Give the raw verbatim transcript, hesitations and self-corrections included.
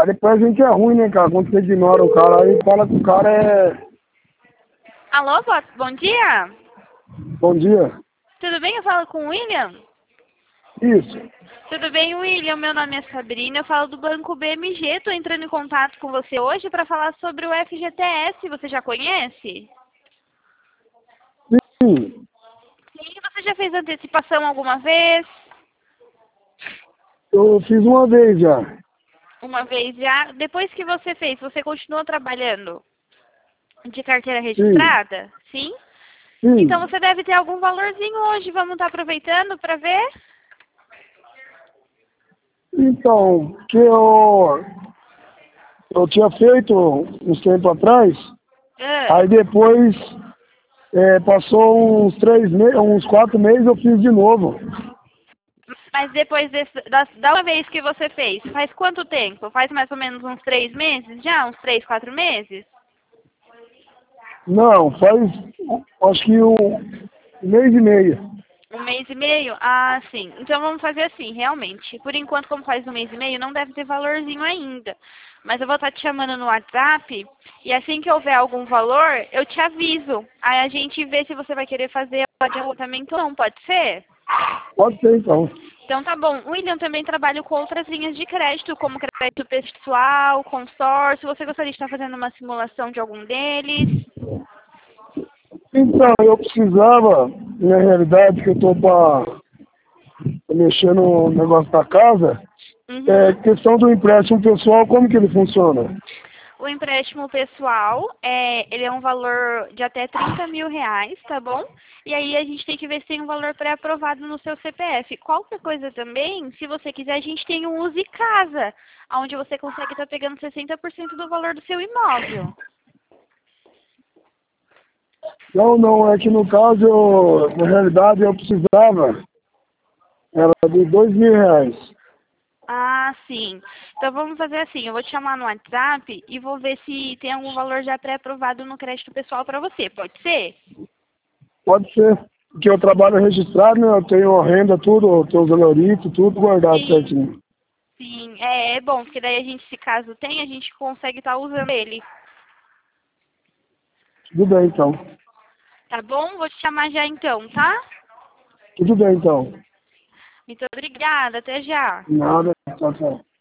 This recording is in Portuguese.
Aí depois a gente é ruim, né, cara? Quando você ignora o cara, aí fala que o cara é... Alô, bo- bom dia. Bom dia. Tudo bem? Eu falo com o William? Isso. Tudo bem, William? Meu nome é Sabrina, eu falo do Banco B M G. Estou entrando em contato com você hoje para falar sobre o F G T S. Você já conhece? Sim. Sim, você já fez antecipação alguma vez? Eu fiz uma vez já. Uma vez já? Depois que você fez, você continuou trabalhando de carteira Sim. registrada? Sim? Então Sim. você deve ter algum valorzinho hoje. Vamos estar aproveitando para ver? Então, que eu... Eu tinha feito uns tempo atrás, Ah, aí depois é, passou uns três meses, uns quatro meses eu fiz de novo. mas depois desse, da, da uma vez que você fez, faz quanto tempo? Faz mais ou menos uns três meses já? Uns três, quatro meses? Não, faz acho que um mês e meio. Um mês e meio? Ah, sim. Então vamos fazer assim, realmente. Por enquanto, como faz um mês e meio, não deve ter valorzinho ainda. Mas eu vou estar te chamando no WhatsApp e assim que houver algum valor, eu te aviso. Aí a gente vê se você vai querer fazer o adiantamento ou não, pode ser? Pode ser então. Então tá bom. O William também trabalha com outras linhas de crédito, como crédito pessoal, consórcio. Você gostaria de estar fazendo uma simulação de algum deles? Então, eu precisava, na realidade, que eu estou para mexer no negócio da casa, é Uhum. questão do empréstimo pessoal, como que ele funciona? O empréstimo pessoal, é, ele é um valor de até trinta mil reais, tá bom? E aí a gente tem que ver se tem um valor pré-aprovado no seu C P F. Qualquer coisa também, se você quiser, a gente tem um Use Casa, onde você consegue estar pegando sessenta por cento do valor do seu imóvel. Não, não, é que no caso, eu, na realidade, eu precisava, era de dois mil reais. Ah, sim. Então vamos fazer assim, eu vou te chamar no WhatsApp e vou ver se tem algum valor já pré-aprovado no crédito pessoal para você, pode ser? Pode ser, porque eu trabalho registrado, né? Eu tenho a renda, tudo, eu tenho os valoritos, tudo guardado Sim, certinho. sim. É, é bom, porque daí a gente, se caso tem, a gente consegue estar usando ele. Tudo bem, então. Tá bom? Vou te chamar já então, tá? Tudo bem, então. Muito obrigada, até já. Nada, tchau, tchau.